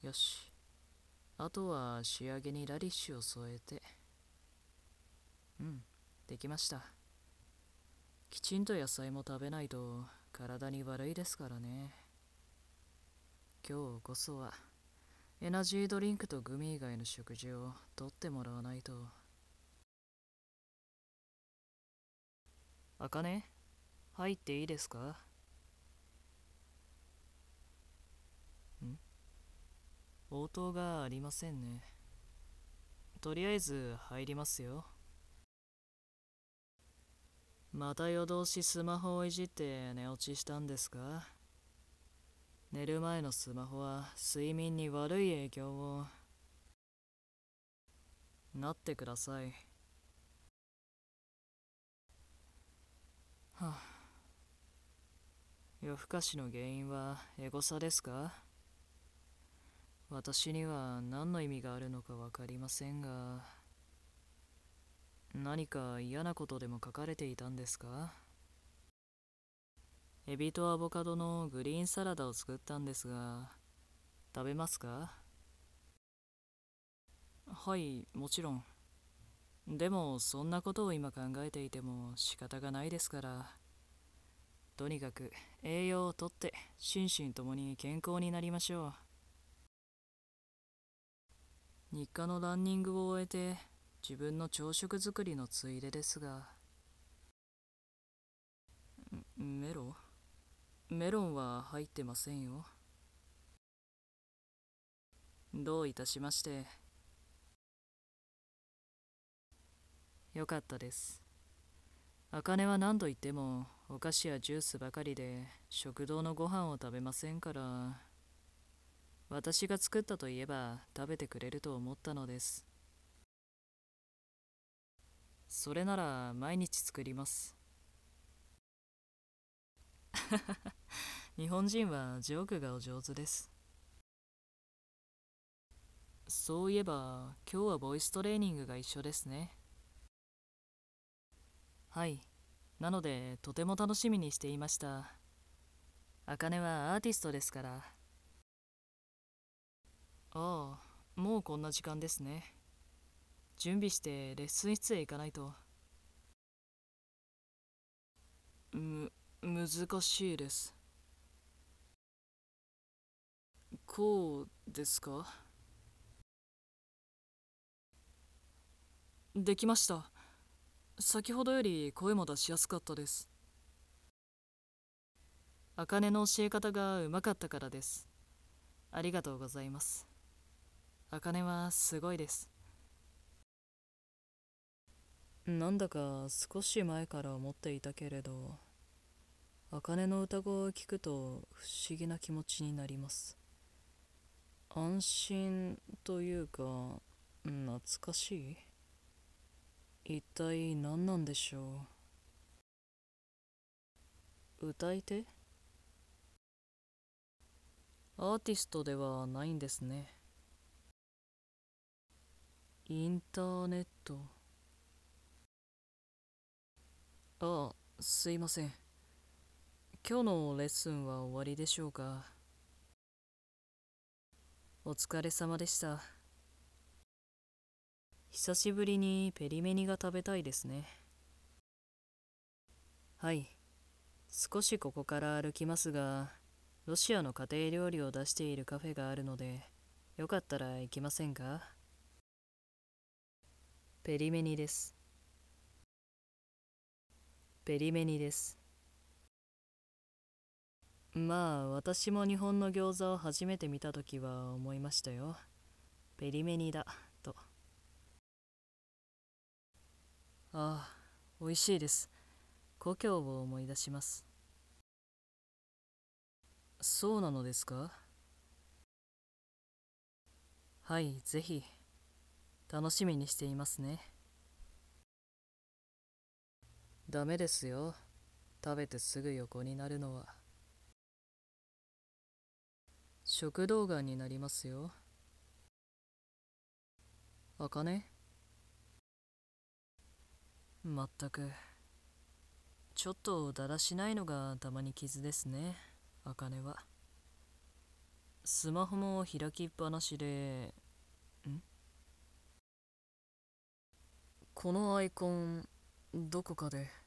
よし。あとは仕上げにラディッシュを添えて。うん、できました。きちんと野菜も食べないと体に悪いですからね。今日こそはエナジードリンクとグミ以外の食事をとってもらわないと。あかね、入っていいですか？ん応答がありませんね。とりあえず入りますよ。また夜通しスマホをいじって寝落ちしたんですか？寝る前のスマホは睡眠に悪い影響を。なってください。はあ、夜更かしの原因はエゴサですか？私には何の意味があるのか分かりませんが、何か嫌なことでも書かれていたんですか？エビとアボカドのグリーンサラダを作ったんですが、食べますか？はい、もちろん。でもそんなことを今考えていても仕方がないですから、とにかく栄養をとって心身ともに健康になりましょう。日課のランニングを終えて自分の朝食作りのついでですが。メロメロンは入ってませんよ。どういたしまして。よかったです。茜は何と言ってもお菓子やジュースばかりで食堂のご飯を食べませんから、私が作ったといえば食べてくれると思ったのです。それなら毎日作ります。日本人はジョークがお上手です。そういえば今日はボイストレーニングが一緒ですね。はい。なのでとても楽しみにしていました。茜はアーティストですから。ああ、もうこんな時間ですね。準備してレッスン室へ行かないと。難しいです。こうですか？できました。先ほどより声も出しやすかったです。茜の教え方がうまかったからです。ありがとうございます。茜はすごいです。なんだか少し前から思っていたけれど、茜の歌声を聞くと不思議な気持ちになります。安心というか、懐かしい。一体何なんでしょう。歌い手？アーティストではないんですね。インターネット。ああ、すいません。今日のレッスンは終わりでしょうか？お疲れ様でした。久しぶりにペリメニが食べたいですね。はい。少しここから歩きますが、ロシアの家庭料理を出しているカフェがあるので、よかったら行きませんか？ペリメニです。ペリメニです。まあ、私も日本の餃子を初めて見たときは思いましたよ。ペリメニだ、と。ああ、美味しいです。故郷を思い出します。そうなのですか？はい、ぜひ。楽しみにしていますね。ダメですよ。食べてすぐ横になるのは。食道がんになりますよ。あかね？まったく。ちょっとだらしないのがたまに傷ですね。あかねは。 スマホも開きっぱなしで、このアイコン、どこかで